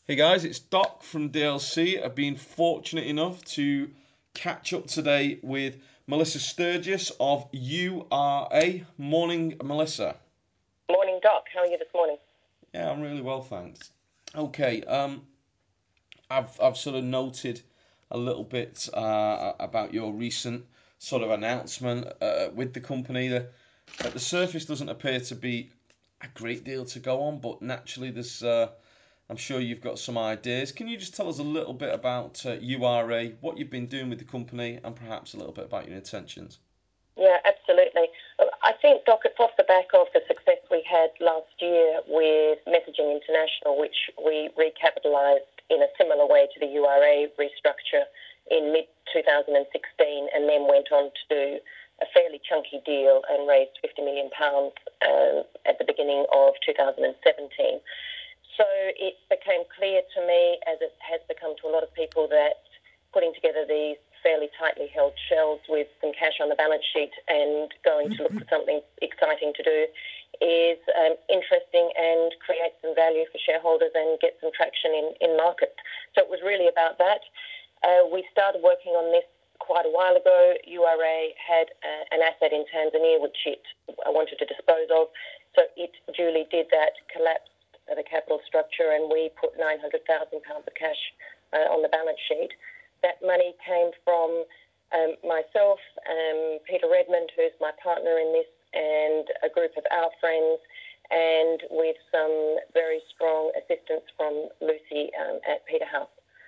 Hey guys, it's Doc from DLC. I've been fortunate enough to catch up today with Melissa Sturgis of URA. Morning, Melissa. Morning, Doc. How are you this morning? Yeah, I'm really well, thanks. Okay, I've sort of noted a little bit about your recent sort of announcement with the company. At the surface doesn't appear to be a great deal to go on, but naturally there's I'm sure you've got some ideas. Can you just tell us a little bit about URA, what you've been doing with the company, and perhaps a little bit about your intentions? Yeah, absolutely. I think, Doc, it's off the back of the success we had last year with Messaging International, which we recapitalised in a similar way to the URA restructure in mid 2016 and then went on to do a fairly chunky deal and raised £50 million at the beginning of 2017. So it became clear to me, as it has become to a lot of people, that putting together these fairly tightly held shells with some cash on the balance sheet and going to look for something exciting to do is interesting and create some value for shareholders and get some traction in markets. So it was really about that. We started working on this quite a while ago. URA had an asset in Tanzania which it wanted to dispose of. So it duly did that, collapsed the capital structure, and we put £900,000 of cash on the balance sheet. That money came from myself, Peter Redmond, who's my partner in this, and a group of our friends, and with some very strong assistance from Lucy at Peterhouse.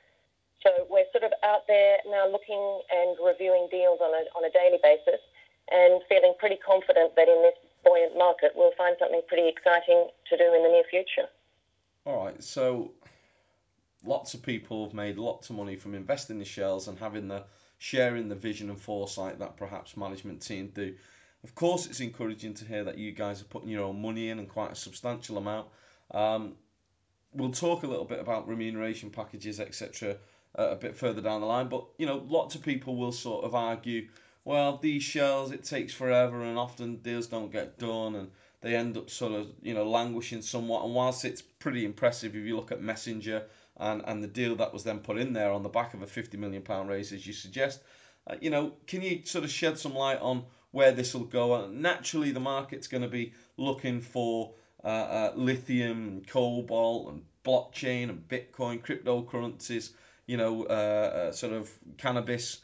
So we're sort of out there now looking and reviewing deals on a daily basis and feeling pretty confident that in this buoyant market we'll find something pretty exciting to do in the near future. All right, so lots of people have made lots of money from investing in the shells and having the sharing the vision and foresight that perhaps management team do. Of course, it's encouraging to hear that you guys are putting your own money in and quite a substantial amount. Um, we'll talk a little bit about remuneration packages, etc., a bit further down the line. But lots of people will sort of argue, well, these shells it takes forever, and often deals don't get done, and they end up sort of languishing somewhat. And whilst it's pretty impressive if you look at Messenger and the deal that was then put in there on the back of a £50 million raise, as you suggest, can you sort of shed some light on where this will go? Naturally, the market's going to be looking for lithium and cobalt and blockchain and Bitcoin, cryptocurrencies, sort of cannabis,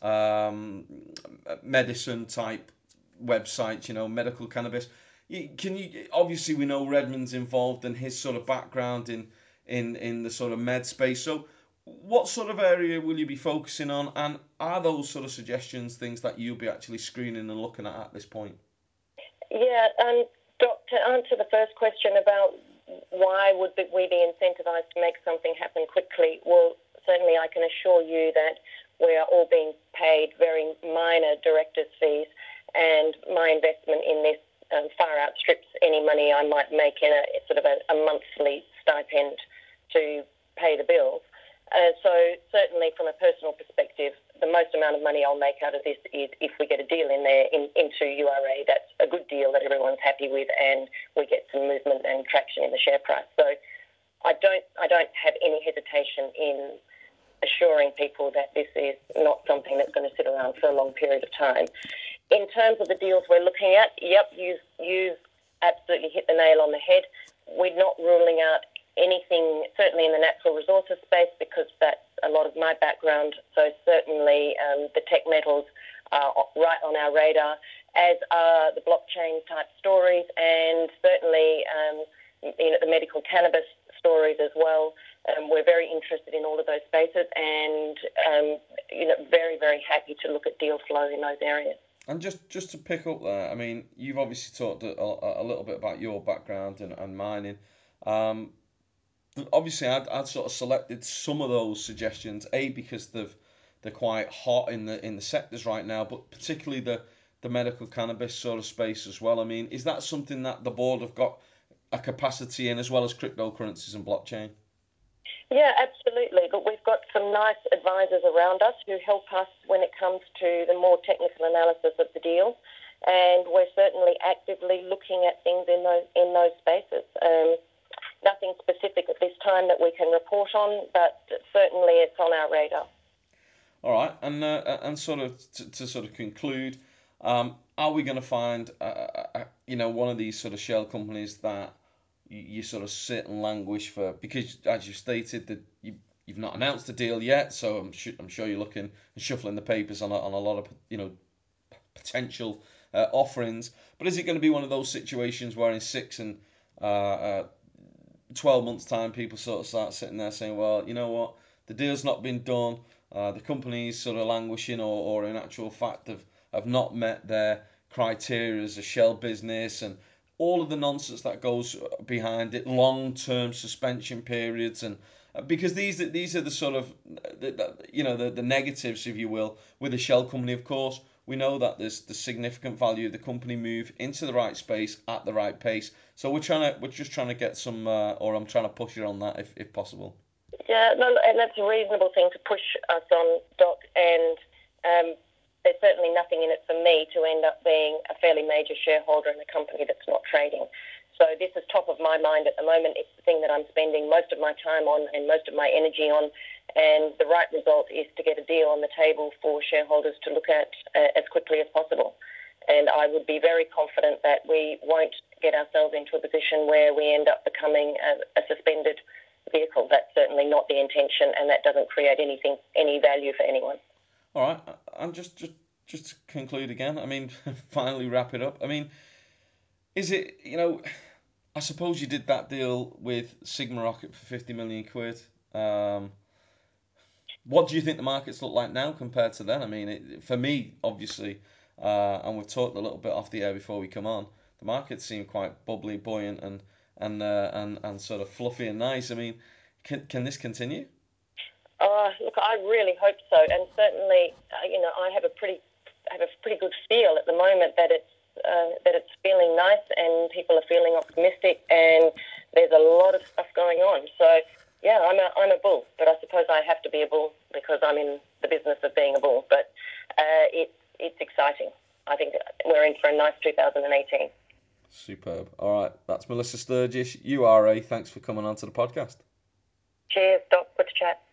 um, medicine type websites, medical cannabis. Can you obviously we know Redmond's involved and his sort of background in the sort of med space. So what sort of area will you be focusing on, and are those sort of suggestions things that you'll be actually screening and looking at this point? Yeah, Doc, to answer the first question about why would we be incentivised to make something happen quickly, well, certainly I can assure you that we are all being paid very minor director's fees, and my investment in this far outstrips any money I might make in a sort of a monthly stipend to pay the bills. So certainly from a personal perspective, the most amount of money I'll make out of this is if we get a deal in there into URA. That's a good deal that everyone's happy with, and we get some movement and traction in the share price. So I don't have any hesitation in assuring people that this is not something that's going to sit around for a long period of time. In terms of the deals we're looking at, yep, you've absolutely hit the nail on the head. We're not ruling out anything, certainly in the natural resources space, because that's a lot of my background. So certainly the tech metals are right on our radar, as are the blockchain type stories, and certainly the medical cannabis stories as well. We're very interested in all of those spaces, and very, very happy to look at deal flow in those areas. And just to pick up there, I mean, you've obviously talked a little bit about your background and mining. Um, Obviously, I'd sort of selected some of those suggestions, A, because they're quite hot in the sectors right now, but particularly the medical cannabis sort of space as well. I mean, is that something that the board have got a capacity in, as well as cryptocurrencies and blockchain? Yeah, absolutely. But we've got some nice advisors around us who help us when it comes to the more technical analysis of the deal, and we're certainly actively looking at things in those spaces. nothing specific at this time that we can report on, but certainly it's on our radar. All right, and sort of to sort of conclude, are we going to find one of these sort of shell companies that you sort of sit and languish for, because as you stated that you've not announced the deal yet, so I'm sure you're looking and shuffling the papers on a lot of potential offerings. But is it going to be one of those situations where in 6 and 12 months time people sort of start sitting there saying, well, you know what, the deal's not been done, the company's sort of languishing, or in actual fact have not met their criteria as a shell business, and all of the nonsense that goes behind it, long-term suspension periods, and because these are the sort of the negatives, if you will, with a shell company. Of course, we know that there's the significant value of the company move into the right space at the right pace. So we're just trying to get some, or I'm trying to push you on that if possible. Yeah, no, and that's a reasonable thing to push us on, Doc, and there's certainly nothing in it for me to end up being a fairly major shareholder in a company that's not trading. So this is top of my mind at the moment. It's the thing that I'm spending most of my time on and most of my energy on, and the right result is to get a deal on the table for shareholders to look at as quickly as possible. And I would be very confident that we won't get ourselves into a position where we end up becoming a suspended vehicle. That's certainly not the intention, and that doesn't create any value for anyone. All right, and just to conclude again, I mean, finally wrap it up. I mean, is it, I suppose you did that deal with Sigma Rocket for 50 million quid. What do you think the markets look like now compared to then? I mean, for me, obviously, and we've talked a little bit off the air before we come on, the markets seem quite bubbly, buoyant, and sort of fluffy and nice. I mean, can this continue? Look, I really hope so, and certainly, I have a pretty good feel at the moment that it's feeling nice, and people are feeling optimistic, and there's a lot of stuff going on. So, yeah, I'm a bull, but I suppose I have to be a bull because I'm in the business of being a bull. But it's exciting. I think we're in for a nice 2018. Superb. All right, that's Melissa Sturgis, URA. Thanks for coming on to the podcast. Cheers, Doc. Good to chat.